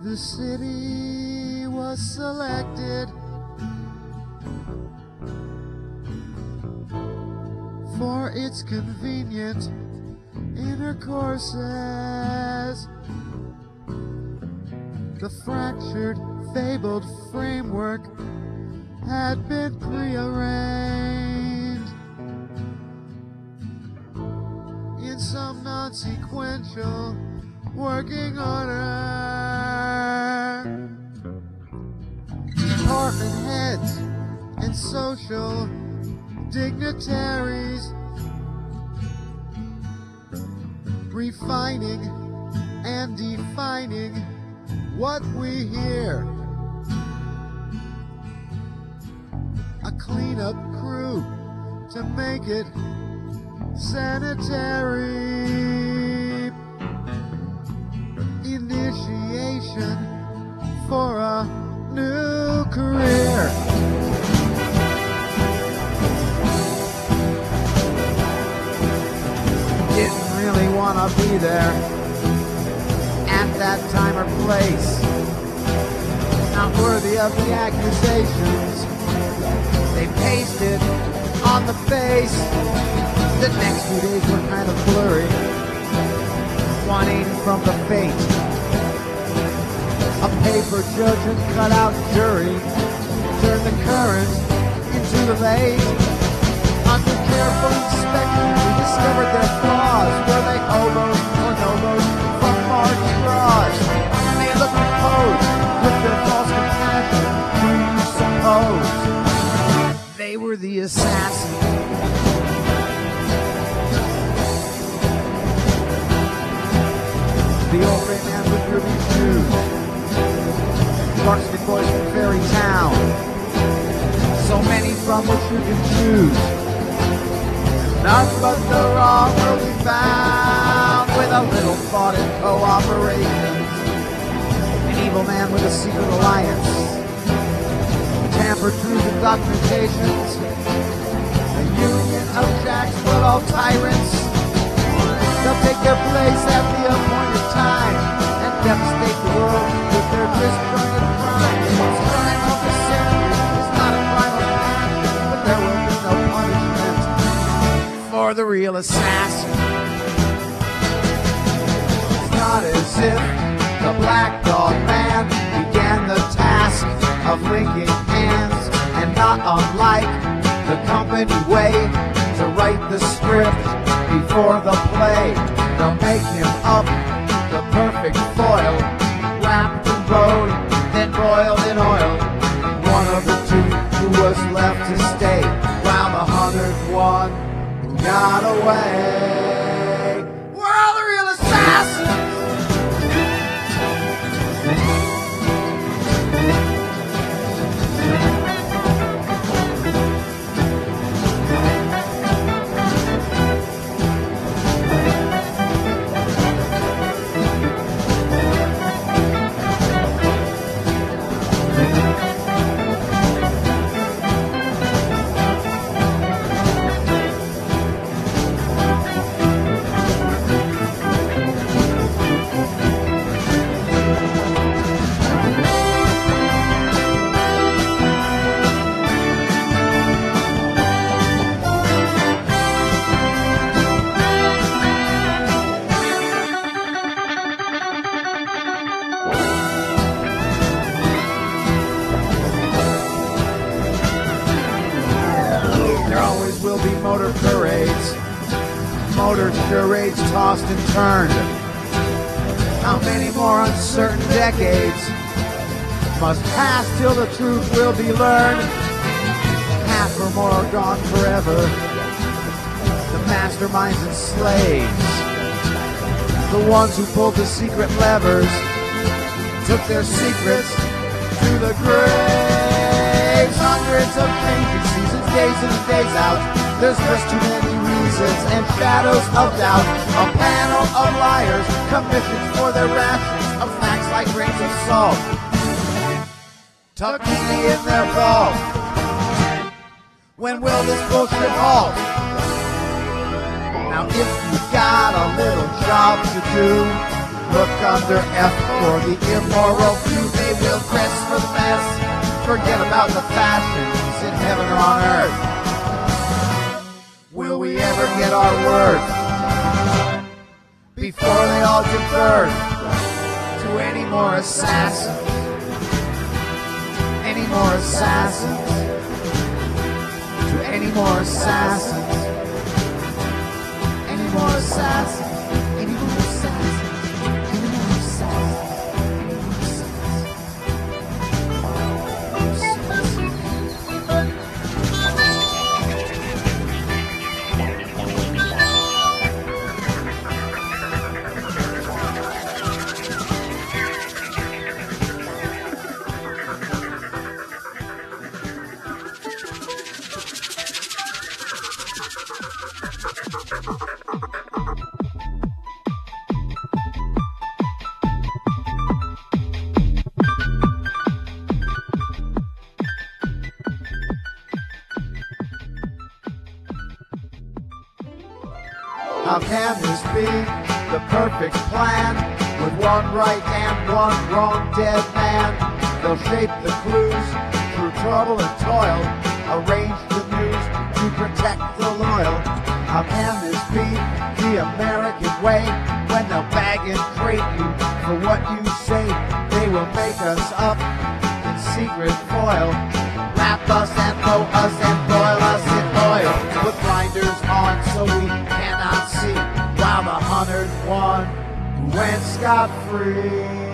The city was selected for its convenient intercourses. The fractured, fabled framework had been prearranged in some non-sequential working order. Department heads and social dignitaries refining and defining what we hear. A cleanup crew to make it sanitary. Initiation for a new career. Didn't really want to be there at that time or place. Not worthy of the accusations they pasted on the face. The next few days were kind of blurry, 180 from the fate. A paper judge and cutout jury turned the current into the late. Under careful inspection, we discovered their flaws. Were they hobos or nobos from Mardi Gras? They looked composed with their false compassion. Do you suppose they were the assassins? The old gray man with ruby shoes, Clarkston boys from Fairy Town, so many from which you can choose. None but the wrong will be found with a little thought and cooperation. An evil man with a secret alliance, tampered through the documentations. A union of jacks, but all tyrants. They'll take their place at the appointed time and devastate the world with their disjointed crime. What's crime of the century is not a crime of passion, but there will be no punishment for the real assassin. It's not as if the Black Dog Man began the task of linking hands, and not unlike the company way to write the script before the play. They'll make him up the perfect foil, wrapped in bone, then boiled in oil. One of the two who was left to stay, while the 101 got away. We're all the real assassins. Motor parades, motor charades tossed and turned. How many more uncertain decades must pass till the truth will be learned? Half or more are gone forever, the masterminds and slaves. The ones who pulled the secret levers took their secrets to the graves. Hundreds of changing seasons, days in and days out. There's just too many reasons and shadows of doubt. A panel of liars commissioned for their rations of facts like grains of salt, tucked neatly in their vault. When will this bullshit halt? Now if you've got a little job to do, look under F for the immoral few. They will dress for the mess, forget about the fashions in heaven or on earth. Will we ever get our worth before they all give birth to any more assassins? Any more assassins? To any more assassins? Any more assassins? Any more assassins? Any more assassins? Any more How can this be the perfect plan? With one right and one wrong dead man, they'll shape the clues through trouble and toil, arrange the news to protect the loyal. How can this be the American way? When they'll bag and crate you for what you say, they will make us up in secret foil, wrap us and throw us and boil us in oil, put blinders on so we cannot see, while the 101 who went scot-free.